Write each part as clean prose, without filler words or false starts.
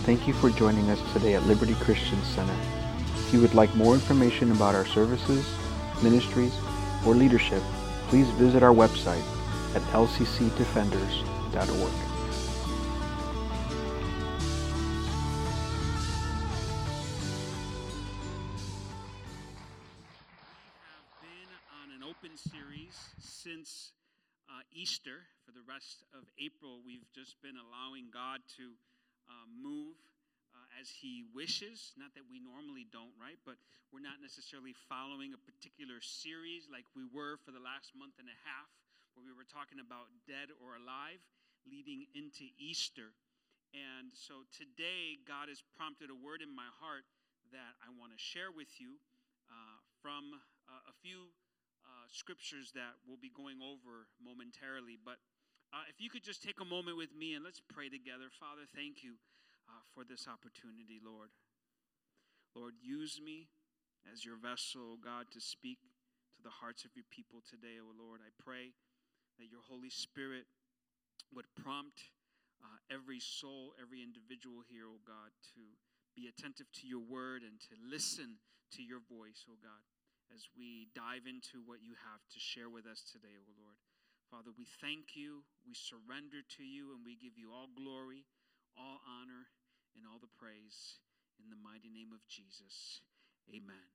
Thank you for joining us today at Liberty Christian Center. If you would like more information about our services, ministries, or leadership, please visit our website at lccdefenders.org. Series since Easter. For the rest of April, we've just been allowing God to move as He wishes. Not that we normally don't, right? But we're not necessarily following a particular series like we were for the last month and a half, where we were talking about dead or alive, leading into Easter. And so today, God has prompted a word in my heart that I want to share with you from a few scriptures that we'll be going over momentarily. But if you could just take a moment with me and let's pray together. Father, thank you for this opportunity, Lord. Lord, use me as your vessel, God, to speak to the hearts of your people today, oh Lord. I pray that your Holy Spirit would prompt every soul, every individual here, oh God, to be attentive to your word and to listen to your voice, oh God, as we dive into what you have to share with us today, O Lord. Father, we thank you, we surrender to you, and we give you all glory, all honor, and all the praise. In the mighty name of Jesus, amen.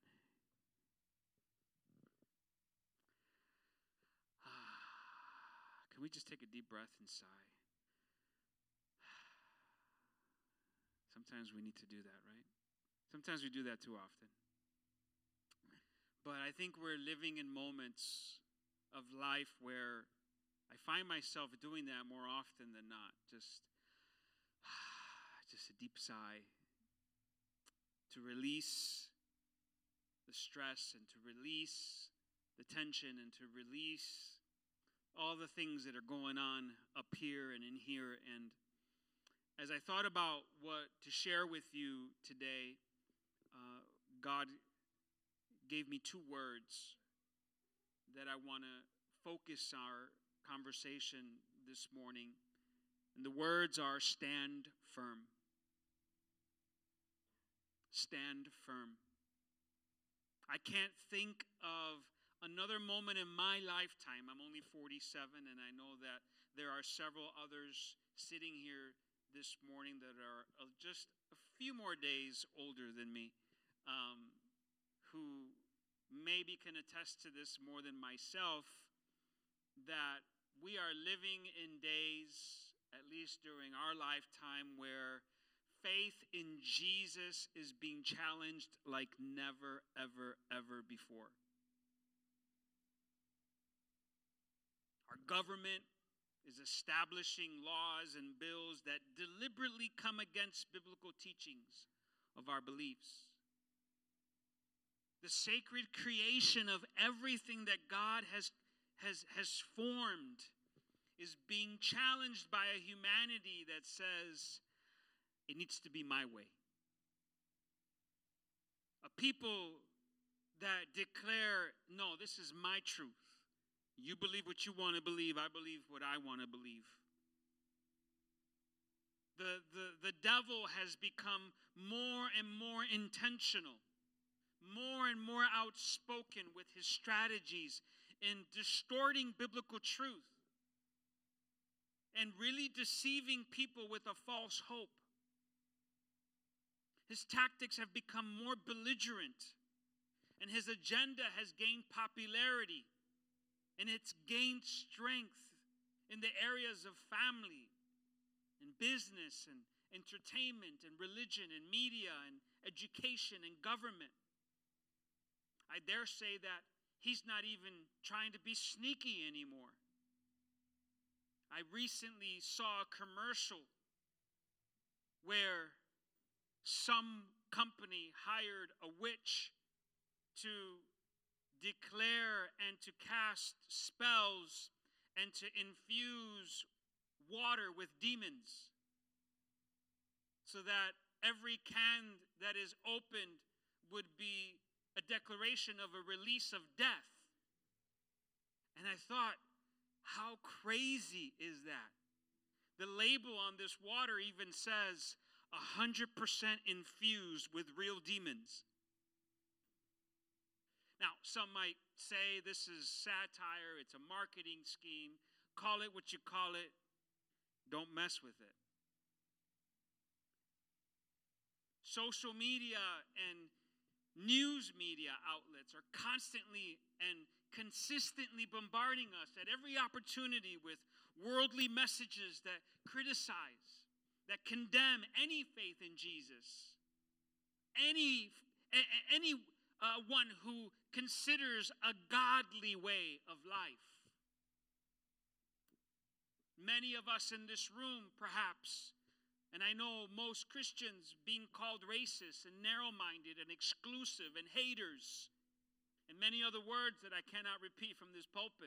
Can we just take a deep breath and sigh? Sometimes we need to do that, right? Sometimes we do that too often. But I think we're living in moments of life where I find myself doing that more often than not. Just a deep sigh to release the stress and to release the tension and to release all the things that are going on up here and in here. And as I thought about what to share with you today, God gave me two words that I want to focus our conversation this morning. And the words are stand firm. Stand firm. I can't think of another moment in my lifetime. I'm only 47, and I know that there are several others sitting here this morning that are just a few more days older than me, who maybe can attest to this more than myself, that we are living in days, at least during our lifetime, where faith in Jesus is being challenged like never, ever, ever before. Our government is establishing laws and bills that deliberately come against biblical teachings of our beliefs. The sacred creation of everything that God has formed is being challenged by a humanity that says it needs to be my way. A people that declare, no, this is my truth. You believe what you want to believe. I believe what I want to believe. The devil has become more and more intentional, more and more outspoken with his strategies in distorting biblical truth and really deceiving people with a false hope. His tactics have become more belligerent, and his agenda has gained popularity, and it's gained strength in the areas of family and business and entertainment and religion and media and education and government. I dare say that he's not even trying to be sneaky anymore. I recently saw a commercial where some company hired a witch to declare and to cast spells and to infuse water with demons, so that every can that is opened would be a declaration of a release of death. And I thought, how crazy is that? The label on this water even says, 100% infused with real demons. Now, some might say this is satire, it's a marketing scheme. Call it what you call it. Don't mess with it. Social media and news media outlets are constantly and consistently bombarding us at every opportunity with worldly messages that criticize, that condemn any faith in Jesus, one who considers a godly way of life. Many of us in this room, perhaps, and I know most Christians being called racist and narrow-minded and exclusive and haters, and many other words that I cannot repeat from this pulpit.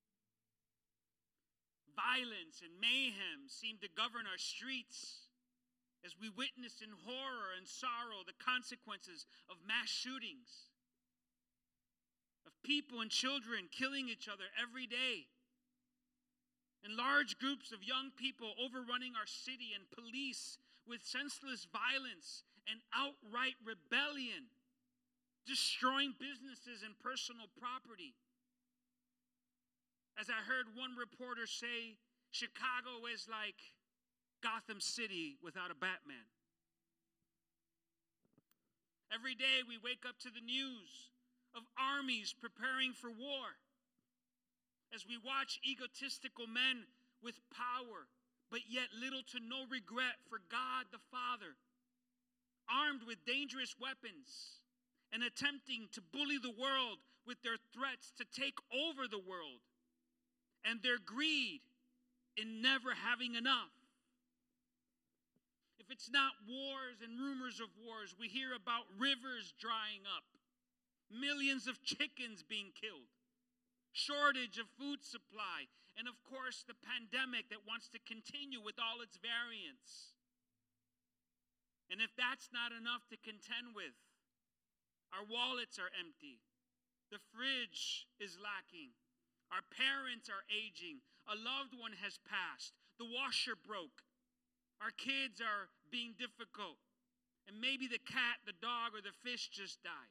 Violence and mayhem seem to govern our streets as we witness in horror and sorrow the consequences of mass shootings, of people and children killing each other every day, and large groups of young people overrunning our city, and police with senseless violence and outright rebellion, destroying businesses and personal property. As I heard one reporter say, Chicago is like Gotham City without a Batman. Every day we wake up to the news of armies preparing for war, as we watch egotistical men with power, but yet little to no regret for God the Father, armed with dangerous weapons and attempting to bully the world with their threats to take over the world and their greed in never having enough. If it's not wars and rumors of wars, we hear about rivers drying up, millions of chickens being killed, shortage of food supply, and of course the pandemic that wants to continue with all its variants. And if that's not enough to contend with, our wallets are empty, the fridge is lacking, our parents are aging, a loved one has passed, the washer broke, our kids are being difficult, and maybe the cat, the dog, or the fish just died.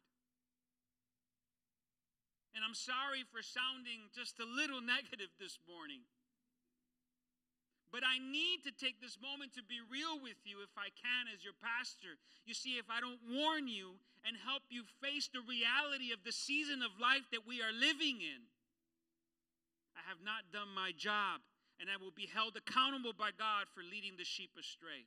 And I'm sorry for sounding just a little negative this morning, but I need to take this moment to be real with you if I can as your pastor. You see, if I don't warn you and help you face the reality of the season of life that we are living in, I have not done my job, and I will be held accountable by God for leading the sheep astray.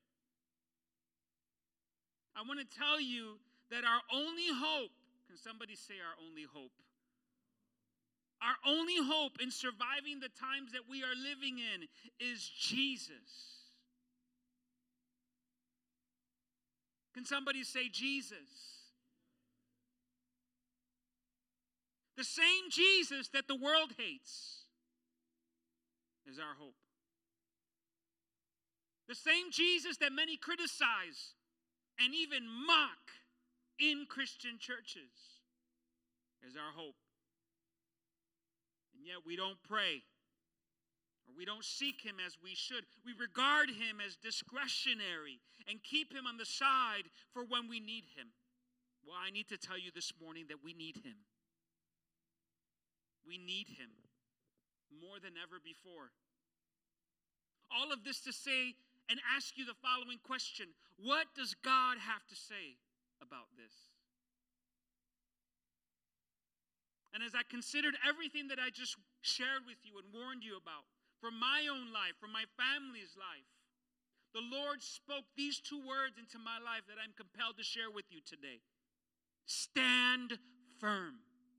I want to tell you that our only hope, can somebody say our only hope? Our only hope in surviving the times that we are living in is Jesus. Can somebody say Jesus? The same Jesus that the world hates is our hope. The same Jesus that many criticize and even mock in Christian churches is our hope. And yet we don't pray, or we don't seek him as we should. We regard him as discretionary and keep him on the side for when we need him. Well, I need to tell you this morning that we need him. We need him more than ever before. All of this to say and ask you the following question: what does God have to say about this? And as I considered everything that I just shared with you and warned you about, from my own life, from my family's life, the Lord spoke these two words into my life that I'm compelled to share with you today. Stand firm.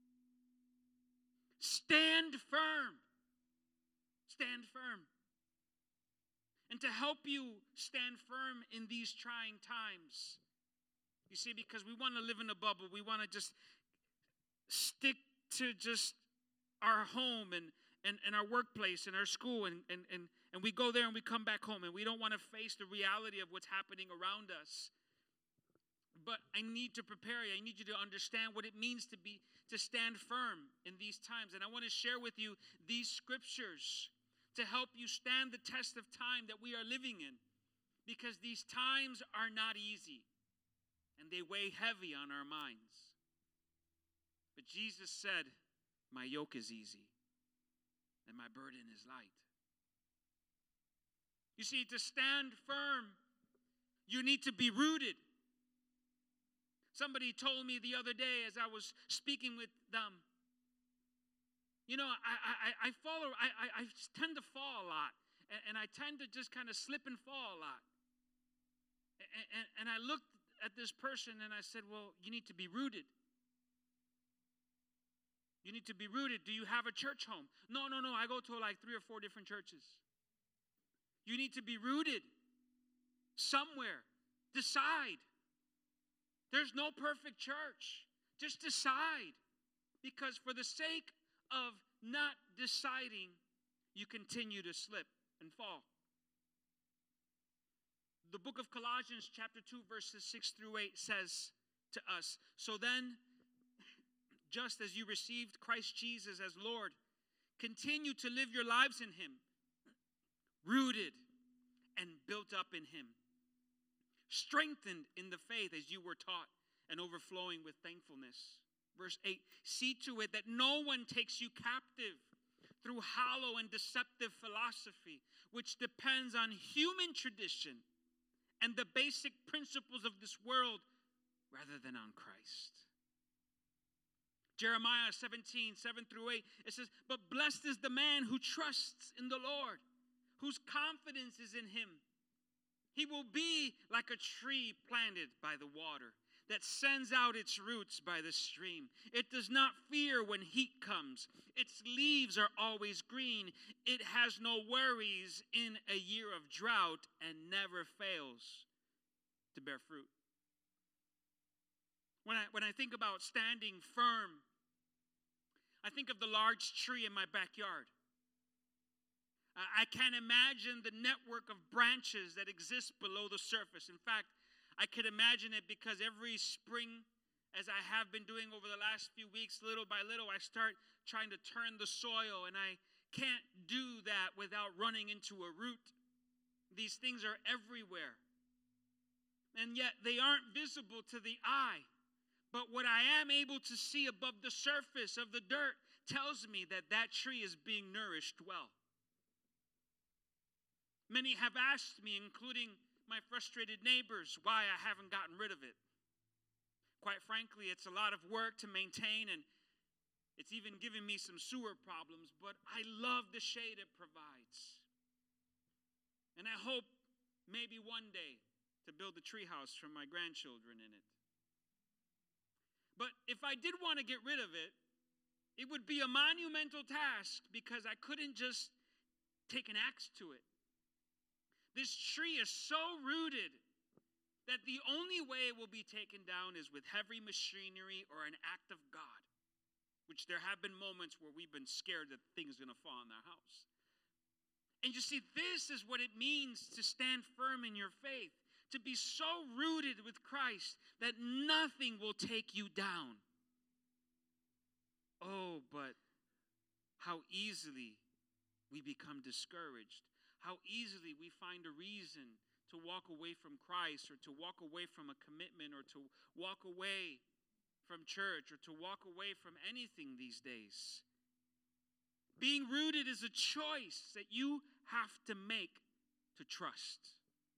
Stand firm. Stand firm. And to help you stand firm in these trying times, you see, because we want to live in a bubble, we want to just stick to just our home and our workplace and our school, and we go there and we come back home, and we don't want to face the reality of what's happening around us. But I need to prepare you. I need you to understand what it means to stand firm in these times. And I want to share with you these scriptures to help you stand the test of time that we are living in. because these times are not easy and they weigh heavy on our minds. But Jesus said, my yoke is easy and my burden is light. You see, to stand firm, you need to be rooted. Somebody told me the other day as I was speaking with them, you know, I tend to fall a lot. And I tend to just kind of slip and fall a lot. And I looked at this person and I said, well, you need to be rooted. You need to be rooted. Do you have a church home? No. I go to like 3 or 4 different churches. You need to be rooted somewhere. Decide. There's no perfect church. Just decide. Because for the sake of not deciding, you continue to slip and fall. The book of Colossians chapter 2 verses 6 through 8 says to us, so then, just as you received Christ Jesus as Lord, continue to live your lives in him, rooted and built up in him, strengthened in the faith as you were taught, and overflowing with thankfulness. Verse 8, see to it that no one takes you captive through hollow and deceptive philosophy, which depends on human tradition and the basic principles of this world rather than on Christ. Jeremiah 17, 7 through 8, it says, but blessed is the man who trusts in the Lord, whose confidence is in him. He will be like a tree planted by the water that sends out its roots by the stream. It does not fear when heat comes. Its leaves are always green. It has no worries in a year of drought and never fails to bear fruit. When I think about standing firm, I think of the large tree in my backyard. I can't imagine the network of branches that exist below the surface. In fact, I could imagine it because every spring, as I have been doing over the last few weeks, little by little, I start trying to turn the soil, and I can't do that without running into a root. These things are everywhere. And yet they aren't visible to the eye. But what I am able to see above the surface of the dirt tells me that that tree is being nourished well. Many have asked me, including my frustrated neighbors, why I haven't gotten rid of it. Quite frankly, it's a lot of work to maintain, and it's even given me some sewer problems, but I love the shade it provides. And I hope maybe one day to build a treehouse for my grandchildren in it. But if I did want to get rid of it, it would be a monumental task because I couldn't just take an axe to it. This tree is so rooted that the only way it will be taken down is with heavy machinery or an act of God, which there have been moments where we've been scared that things are going to fall on our house. And you see, this is what it means to stand firm in your faith, to be so rooted with Christ that nothing will take you down. Oh, but how easily we become discouraged. How easily we find a reason to walk away from Christ, or to walk away from a commitment, or to walk away from church, or to walk away from anything these days. Being rooted is a choice that you have to make to trust.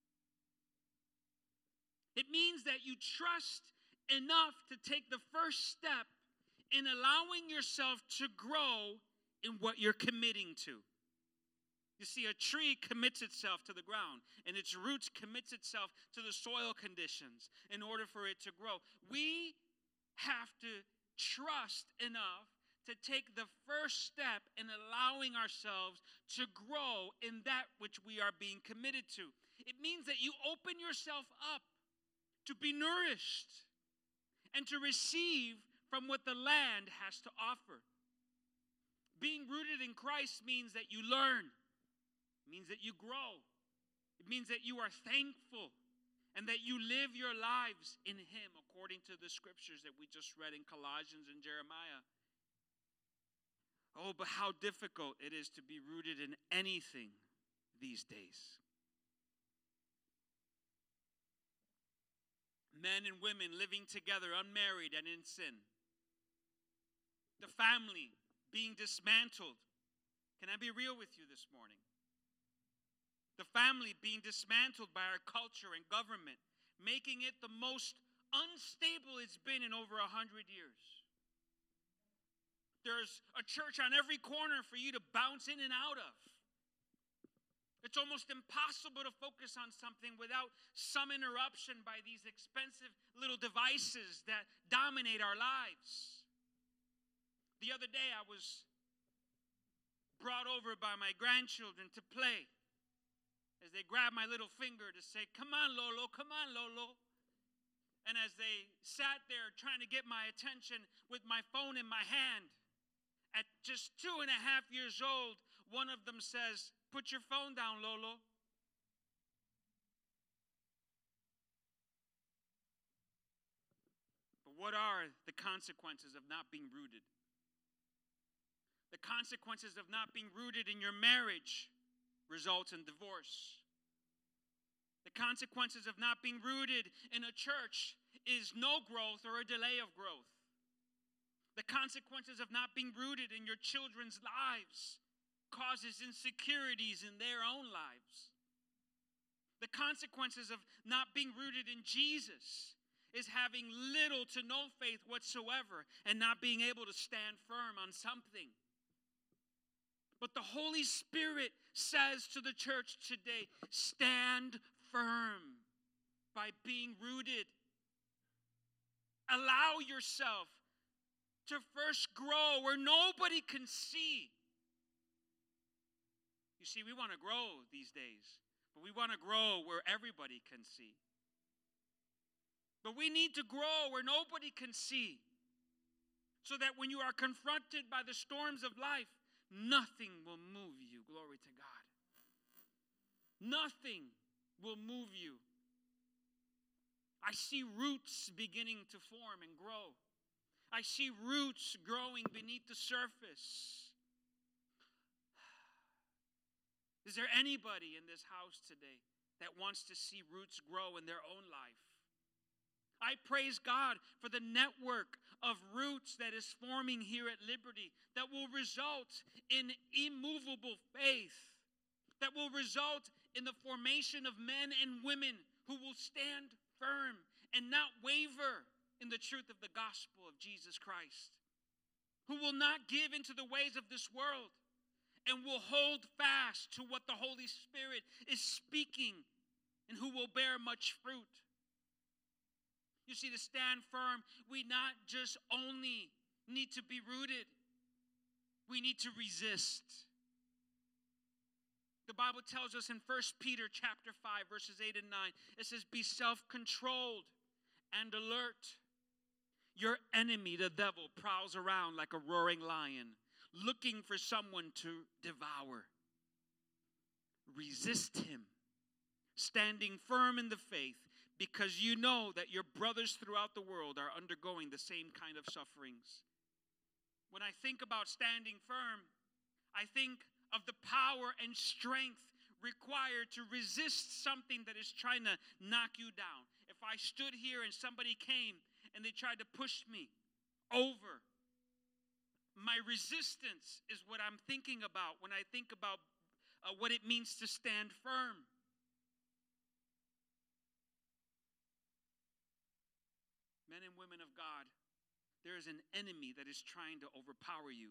It means that you trust enough to take the first step in allowing yourself to grow in what you're committing to. You see, a tree commits itself to the ground, and its roots commits itself to the soil conditions in order for it to grow. We have to trust enough to take the first step in allowing ourselves to grow in that which we are being committed to. It means that you open yourself up to be nourished and to receive from what the land has to offer. Being rooted in Christ means that you learn. It means that you grow. It means that you are thankful and that you live your lives in Him according to the scriptures that we just read in Colossians and Jeremiah. Oh, but how difficult it is to be rooted in anything these days. Men and women living together, unmarried and in sin. The family being dismantled. Can I be real with you this morning? The family being dismantled by our culture and government, making it the most unstable it's been in over 100 years. There's a church on every corner for you to bounce in and out of. It's almost impossible to focus on something without some interruption by these expensive little devices that dominate our lives. The other day I was brought over by my grandchildren to play as they grabbed my little finger to say, "Come on, Lolo, come on, Lolo." And as they sat there trying to get my attention with my phone in my hand, at just 2.5 years old, one of them says, "Put your phone down, Lolo." But what are the consequences of not being rooted? The consequences of not being rooted in your marriage results in divorce. The consequences of not being rooted in a church is no growth or a delay of growth. The consequences of not being rooted in your children's lives causes insecurities in their own lives. The consequences of not being rooted in Jesus is having little to no faith whatsoever and not being able to stand firm on something. But the Holy Spirit says to the church today, stand firm by being rooted. Allow yourself to first grow where nobody can see. You see, we want to grow these days, but we want to grow where everybody can see. But we need to grow where nobody can see, so that when you are confronted by the storms of life, nothing will move you. Glory to God. Nothing will move you. I see roots beginning to form and grow. I see roots growing beneath the surface. Is there anybody in this house today that wants to see roots grow in their own life? I praise God for the network of roots that is forming here at Liberty that will result in immovable faith, that will result in the formation of men and women who will stand firm and not waver in the truth of the gospel of Jesus Christ, who will not give into the ways of this world and will hold fast to what the Holy Spirit is speaking, and who will bear much fruit. You see, to stand firm, we not just only need to be rooted, we need to resist. The Bible tells us in 1 Peter chapter 5, verses 8 and 9, it says, be self-controlled and alert. Your enemy, the devil, prowls around like a roaring lion, looking for someone to devour. Resist him, standing firm in the faith, because you know that your brothers throughout the world are undergoing the same kind of sufferings. When I think about standing firm, I think of the power and strength required to resist something that is trying to knock you down. If I stood here and somebody came and they tried to push me over, my resistance is what I'm thinking about when I think about what it means to stand firm. Men and women of God, there is an enemy that is trying to overpower you.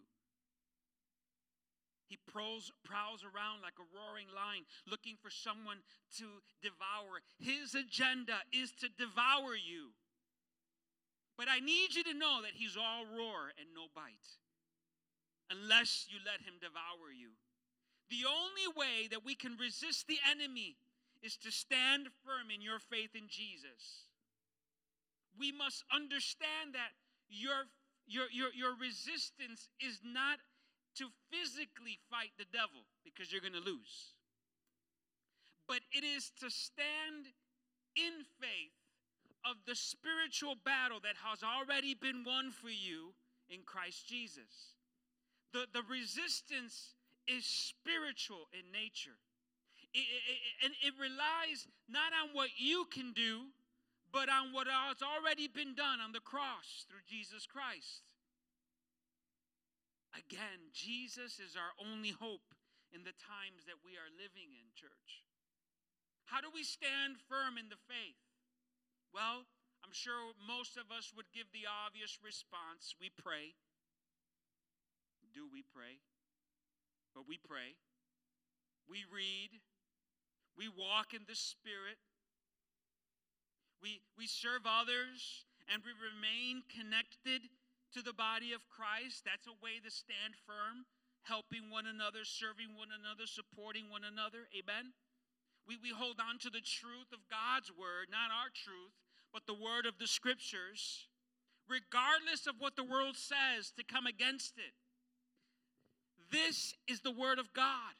He prowls around like a roaring lion, looking for someone to devour. His agenda is to devour you. But I need you to know that he's all roar and no bite, unless you let him devour you. The only way that we can resist the enemy is to stand firm in your faith in Jesus. We must understand that your resistance is not to physically fight the devil, because you're going to lose. But it is to stand in faith of the spiritual battle that has already been won for you in Christ Jesus. The resistance is spiritual in nature. And it relies not on what you can do, but on what has already been done on the cross through Jesus Christ. Again, Jesus is our only hope in the times that we are living in, church. How do we stand firm in the faith? Well, I'm sure most of us would give the obvious response. We pray. Do we pray? But we pray. We read. We walk in the Spirit. We serve others, and we remain connected to the body of Christ. That's a way to stand firm, helping one another, serving one another, supporting one another. Amen? We hold on to the truth of God's word, not our truth, but the word of the Scriptures, regardless of what the world says to come against it. This is the word of God.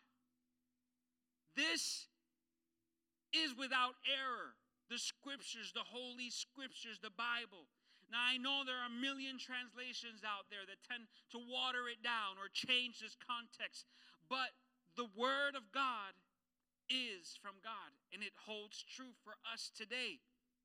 This is without error. The Scriptures, the Holy Scriptures, the Bible. Now, I know there are a million translations out there that tend to water it down or change this context, but the Word of God is from God, and it holds true for us today.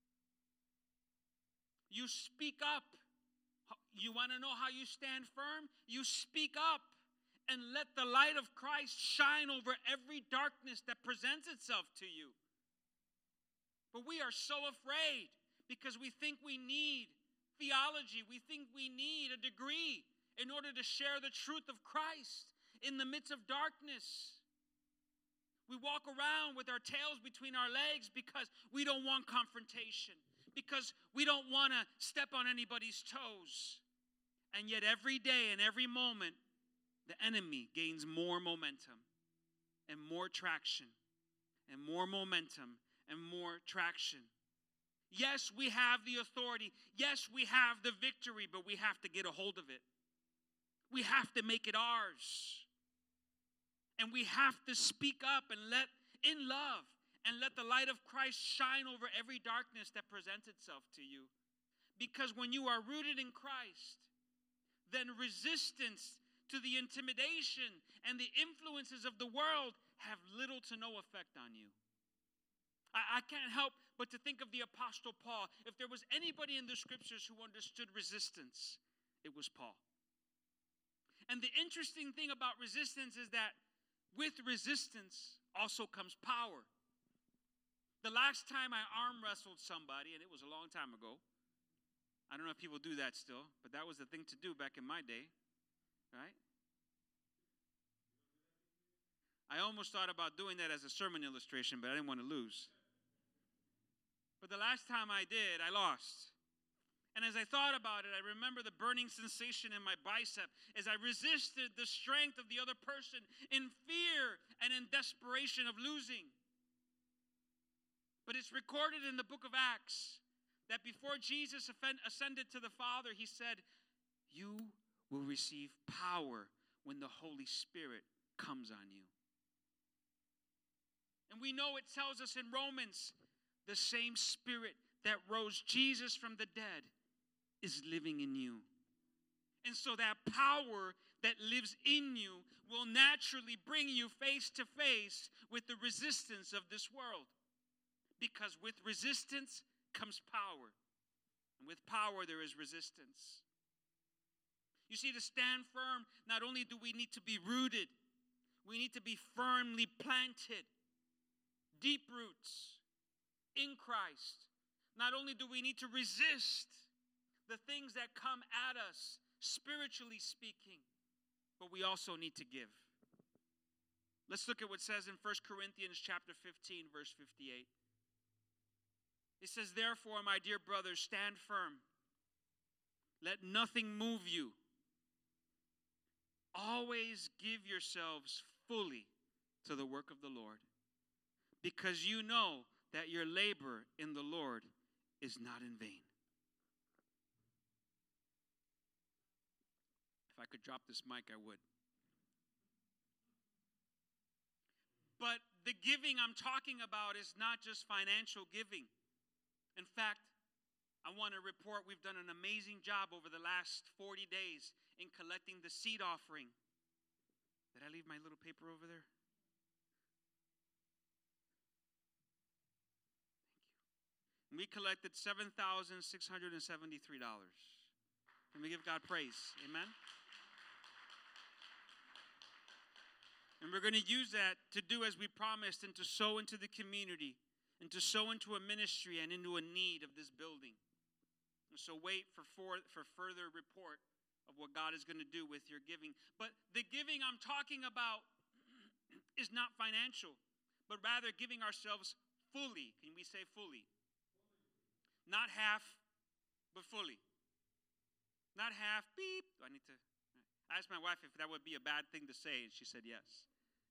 You speak up. You want to know how you stand firm? You speak up and let the light of Christ shine over every darkness that presents itself to you. But we are so afraid because we think we need theology. We think we need a degree in order to share the truth of Christ in the midst of darkness. We walk around with our tails between our legs because we don't want confrontation, because we don't want to step on anybody's toes. And yet every day and every moment, the enemy gains more momentum and more traction and more momentum and more traction. Yes, we have the authority. Yes, we have the victory, but we have to get a hold of it. We have to make it ours. And we have to speak up and let in love and let the light of Christ shine over every darkness that presents itself to you. Because when you are rooted in Christ, then resistance to the intimidation and the influences of the world have little to no effect on you. I can't help but to think of the Apostle Paul. If there was anybody in the Scriptures who understood resistance, it was Paul. And the interesting thing about resistance is that with resistance also comes power. The last time I arm wrestled somebody, and it was a long time ago, I don't know if people do that still, but that was the thing to do back in my day, right? I almost thought about doing that as a sermon illustration, but I didn't want to lose. But the last time I did, I lost. And as I thought about it, I remember the burning sensation in my bicep as I resisted the strength of the other person in fear and in desperation of losing. But it's recorded in the book of Acts that before Jesus ascended to the Father, he said, "You will receive power when the Holy Spirit comes on you." And we know it tells us in Romans, the same Spirit that rose Jesus from the dead is living in you. And so that power that lives in you will naturally bring you face to face with the resistance of this world. Because with resistance comes power. And with power there is resistance. You see, to stand firm, not only do we need to be rooted, we need to be firmly planted. Deep roots in Christ. Not only do we need to resist the things that come at us, spiritually speaking, but we also need to give. Let's look at what it says in 1 Corinthians chapter 15, verse 58. It says, "Therefore, my dear brothers, stand firm. Let nothing move you. Always give yourselves fully to the work of the Lord, because you know that your labor in the Lord is not in vain." If I could drop this mic, I would. But the giving I'm talking about is not just financial giving. In fact, I want to report we've done an amazing job over the last 40 days in collecting the seed offering. Did I leave my little paper over there? We collected $7,673. Can we give God praise? Amen? And we're going to use that to do as we promised and to sow into the community and to sow into a ministry and into a need of this building. And so wait for further report of what God is going to do with your giving. But the giving I'm talking about is not financial, but rather giving ourselves fully. Can we say fully? Not half, but fully. Not half, beep. I need to. I asked my wife if that would be a bad thing to say, and she said yes.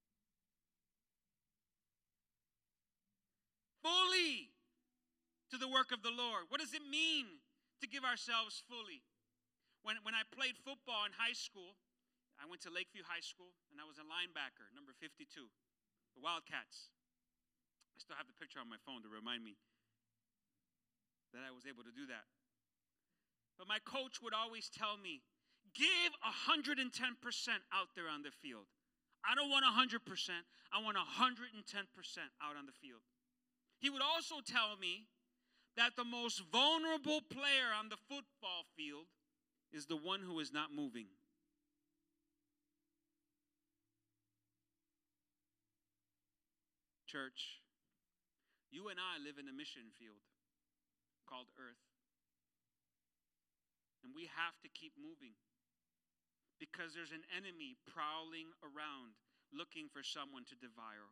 Fully to the work of the Lord. What does it mean to give ourselves fully? When I played football in high school, I went to Lakeview High School, and I was a linebacker, number 52, the Wildcats. I still have the picture on my phone to remind me that I was able to do that. But my coach would always tell me, give 110% out there on the field. I don't want 100%. I want 110% out on the field. He would also tell me that the most vulnerable player on the football field is the one who is not moving. Church, you and I live in a mission field called Earth. And we have to keep moving because there's an enemy prowling around looking for someone to devour.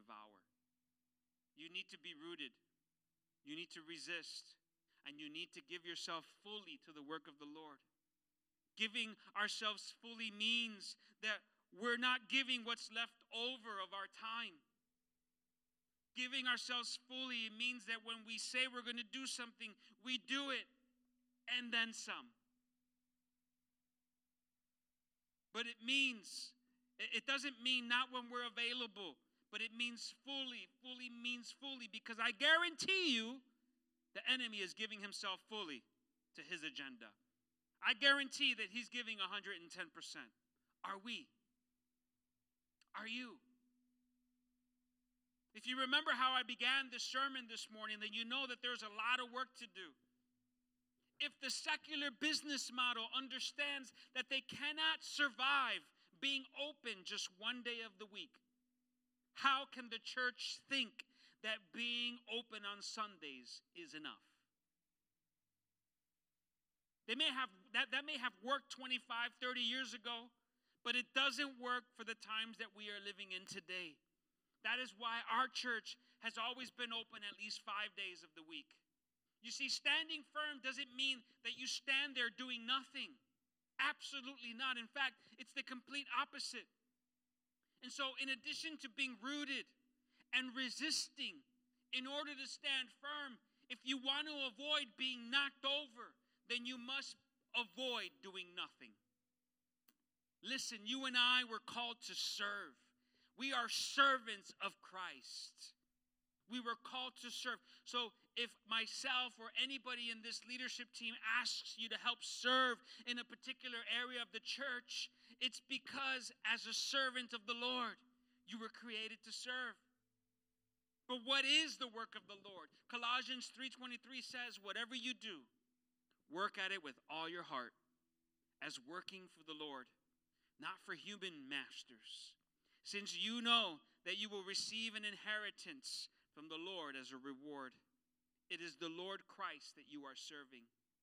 You need to be rooted. You need to resist. And you need to give yourself fully to the work of the Lord. Giving ourselves fully means that we're not giving what's left over of our time. Giving ourselves fully means that when we say we're going to do something, we do it and then some. But it doesn't mean not when we're available, but it means fully. Fully means fully, because I guarantee you the enemy is giving himself fully to his agenda. I guarantee that he's giving 110%. Are we? Are you? If you remember how I began this sermon this morning, then you know that there's a lot of work to do. If the secular business model understands that they cannot survive being open just one day of the week, how can the church think that being open on Sundays is enough? That may have worked 25, 30 years ago, but it doesn't work for the times that we are living in today. That is why our church has always been open at least 5 days of the week. You see, standing firm doesn't mean that you stand there doing nothing. Absolutely not. In fact, it's the complete opposite. And so, in addition to being rooted and resisting, in order to stand firm, if you want to avoid being knocked over, then you must avoid doing nothing. Listen, you and I were called to serve. We are servants of Christ. We were called to serve. So if myself or anybody in this leadership team asks you to help serve in a particular area of the church, it's because as a servant of the Lord, you were created to serve. But what is the work of the Lord? Colossians 3:23 says, whatever you do, work at it with all your heart, as working for the Lord, not for human masters, since you know that you will receive an inheritance from the Lord as a reward. It is the Lord Christ that you are serving.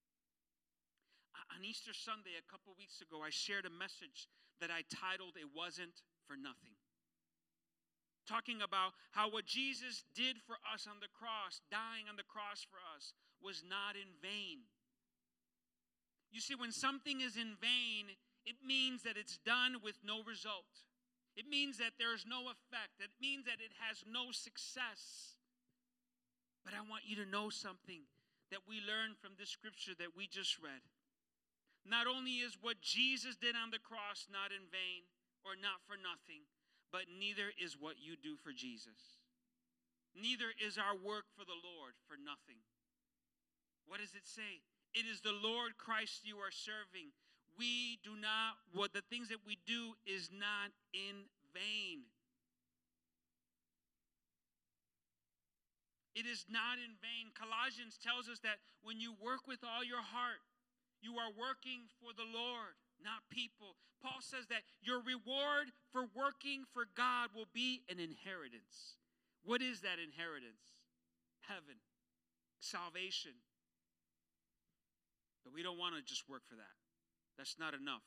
On Easter Sunday, a couple weeks ago, I shared a message that I titled, It Wasn't for Nothing. Talking about how what Jesus did for us on the cross, dying on the cross for us, was not in vain. You see, when something is in vain, it means that it's done with no result. It means that there's no effect. It means that it has no success. But I want you to know something that we learned from this scripture that we just read. Not only is what Jesus did on the cross not in vain or not for nothing, but neither is what you do for Jesus. Neither is our work for the Lord for nothing. What does it say? It is the Lord Christ you are serving. The things that we do is not in vain. It is not in vain. Colossians tells us that when you work with all your heart, you are working for the Lord, not people. Paul says that your reward for working for God will be an inheritance. What is that inheritance? Heaven, salvation. But we don't want to just work for that. That's not enough.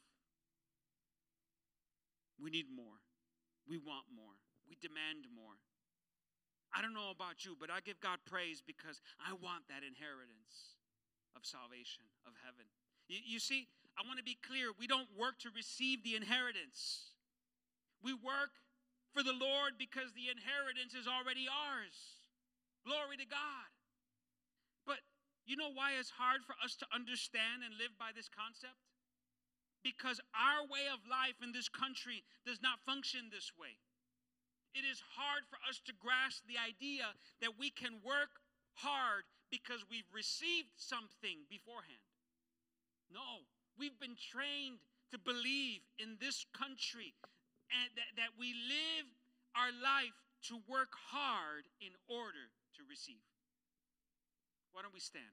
We need more. We want more. We demand more. I don't know about you, but I give God praise because I want that inheritance of salvation, of heaven. You see, I want to be clear. We don't work to receive the inheritance. We work for the Lord because the inheritance is already ours. Glory to God. But you know why it's hard for us to understand and live by this concept? Because our way of life in this country does not function this way. It is hard for us to grasp the idea that we can work hard because we've received something beforehand. No, we've been trained to believe in this country and that we live our life to work hard in order to receive. Why don't we stand?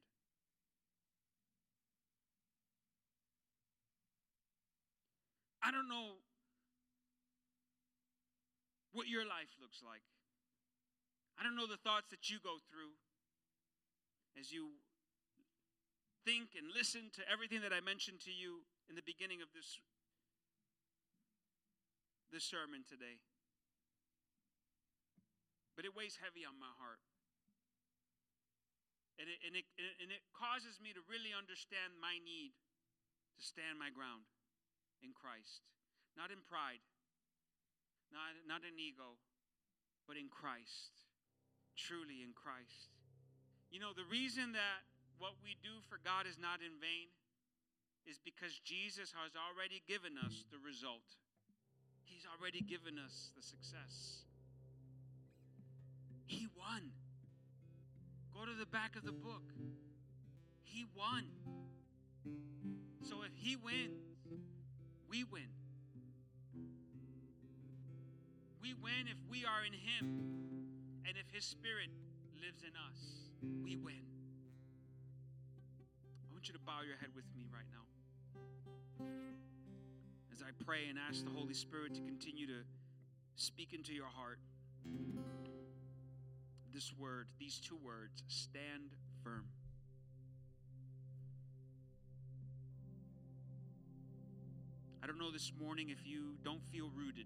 I don't know what your life looks like. I don't know the thoughts that you go through as you think and listen to everything that I mentioned to you in the beginning of this sermon today. But it weighs heavy on my heart. And it causes me to really understand my need to stand my ground in Christ. Not in pride, not in ego, but in Christ. Truly in Christ. You know, the reason that what we do for God is not in vain is because Jesus has already given us the result. He's already given us the success. He won. Go to the back of the book. He won. So if he wins, we win. We win if we are in him, and if his spirit lives in us, we win. I want you to bow your head with me right now as I pray and ask the Holy Spirit to continue to speak into your heart this word, these two words: stand firm. I don't know this morning if you don't feel rooted.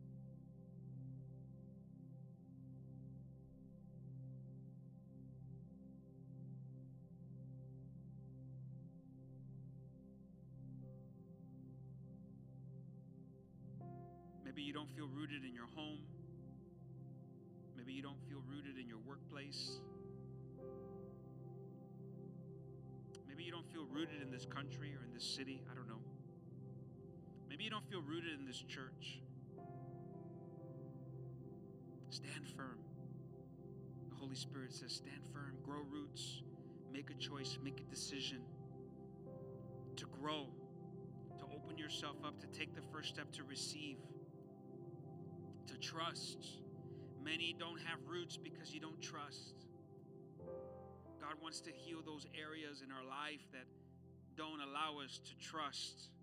Maybe you don't feel rooted in your home. Maybe you don't feel rooted in your workplace. Maybe you don't feel rooted in this country or in this city. I don't know. Maybe you don't feel rooted in this church. Stand firm. The Holy Spirit says, stand firm, grow roots, make a choice, make a decision to grow, to open yourself up, to take the first step, to receive, to trust. Many don't have roots because you don't trust. God wants to heal those areas in our life that don't allow us to trust.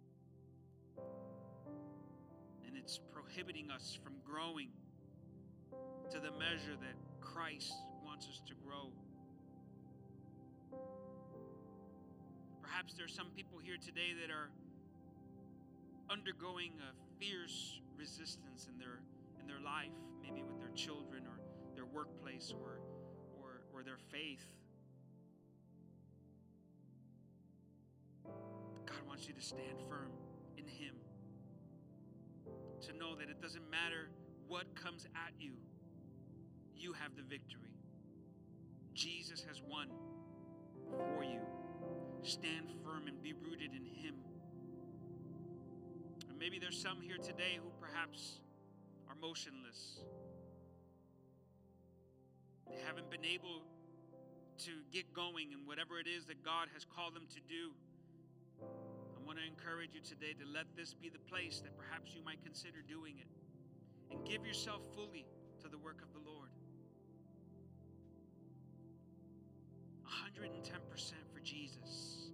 And it's prohibiting us from growing to the measure that Christ wants us to grow. Perhaps there's some people here today that are undergoing a fierce resistance in their life, maybe with their children or their workplace or their faith. God wants you to stand firm in him. To know that it doesn't matter what comes at you, you have the victory. Jesus has won for you. Stand firm and be rooted in him. And maybe there's some here today who perhaps are motionless. They haven't been able to get going in whatever it is that God has called them to do. I want to encourage you today to let this be the place that perhaps you might consider doing it and give yourself fully to the work of the Lord. for Jesus.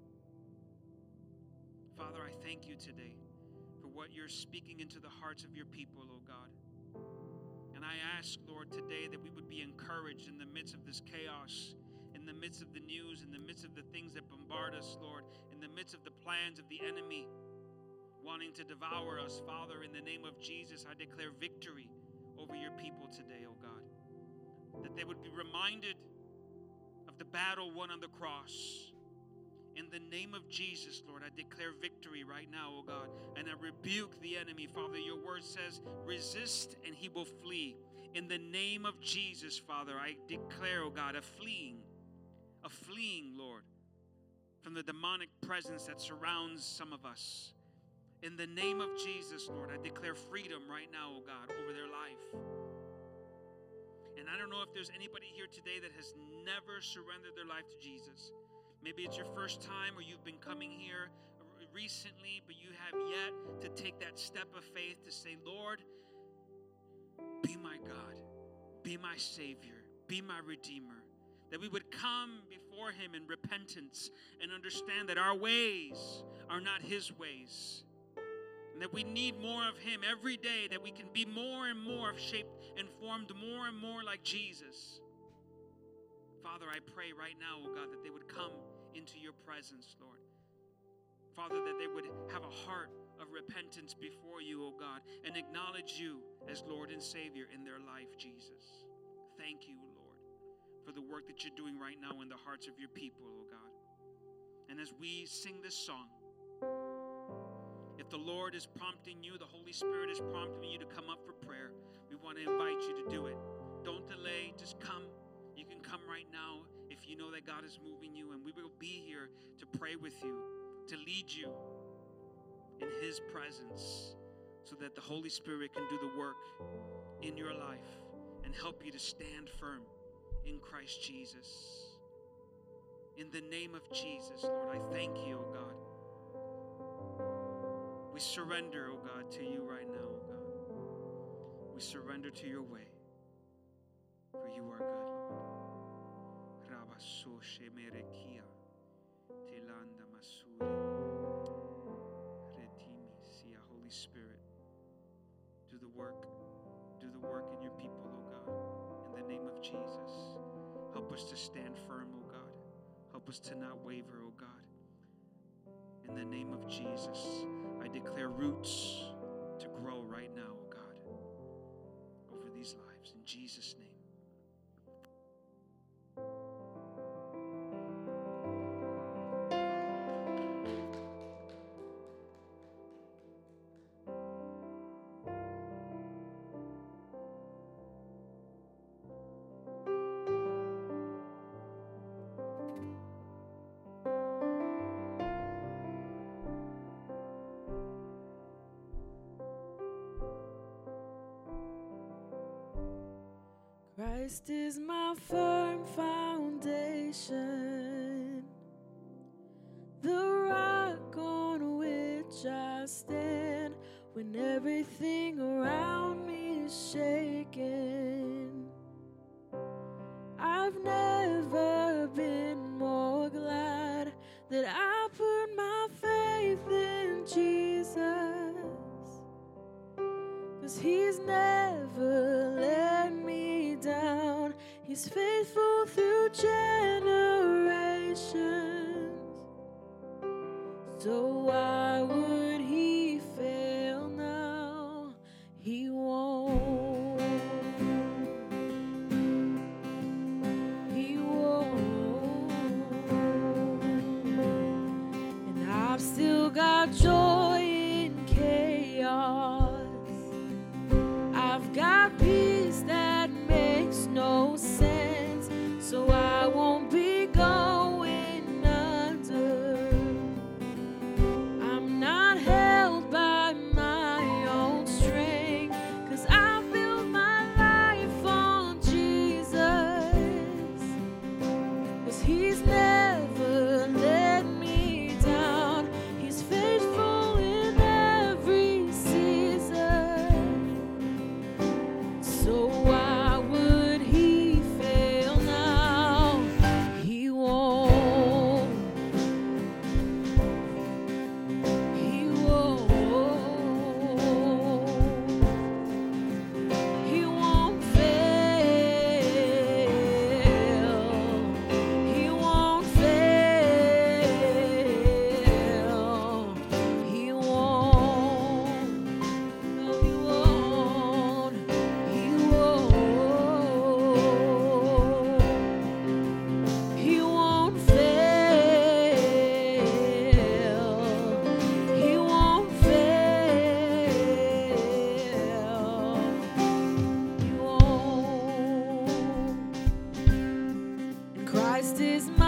Father, I thank you today for what you're speaking into the hearts of your people, oh God. And I ask, Lord, today that we would be encouraged in the midst of this chaos, in the midst of the news, in the midst of the things that bombard us, Lord, in the midst of the plans of the enemy wanting to devour us. Father, in the name of Jesus, I declare victory over your people today, oh God. That they would be reminded of the battle won on the cross. In the name of Jesus, Lord, I declare victory right now, oh God, and I rebuke the enemy. Father, your word says, resist and he will flee. In the name of Jesus, Father, I declare, oh God, a fleeing, Lord, from the demonic presence that surrounds some of us. In the name of Jesus, Lord, I declare freedom right now, oh God, over their life. And I don't know if there's anybody here today that has never surrendered their life to Jesus. Maybe it's your first time, or you've been coming here recently, but you have yet to take that step of faith to say, Lord, be my God, be my Savior, be my Redeemer. That we would come before him in repentance and understand that our ways are not his ways. And that we need more of him every day, that we can be more and more shaped and formed more and more like Jesus. Father, I pray right now, oh God, that they would come into your presence, Lord. Father, that they would have a heart of repentance before you, oh God, and acknowledge you as Lord and Savior in their life, Jesus. Thank you, Lord, for the work that you're doing right now in the hearts of your people, oh God. And as we sing this song, if the Lord is prompting you, the Holy Spirit is prompting you to come up for prayer, we want to invite you to do it. Don't delay, just come. You can come right now if you know that God is moving you, and we will be here to pray with you, to lead you in his presence so that the Holy Spirit can do the work in your life and help you to stand firm in Christ Jesus. In the name of Jesus, Lord, I thank you, oh God. We surrender, oh God, to you right now, oh God. We surrender to your way, for you are good, Lord. Holy Spirit, do the work in your people, oh God, in the name of Jesus. Help us to stand firm, oh God. Help us to not waver, oh God. In the name of Jesus, I declare roots to grow right now, oh God, over these lives. In Jesus' name. Christ is my firm foundation, the rock on which I stand when everything around me is shaken. I've never been more glad that I put my faith in Jesus, 'cause he's never let me down. He's faithful through generations. So why would he fail now? He won't. He won't. And I've still got joy in chaos. I've got peace that makes no sense, so I won't be going under. Christ is my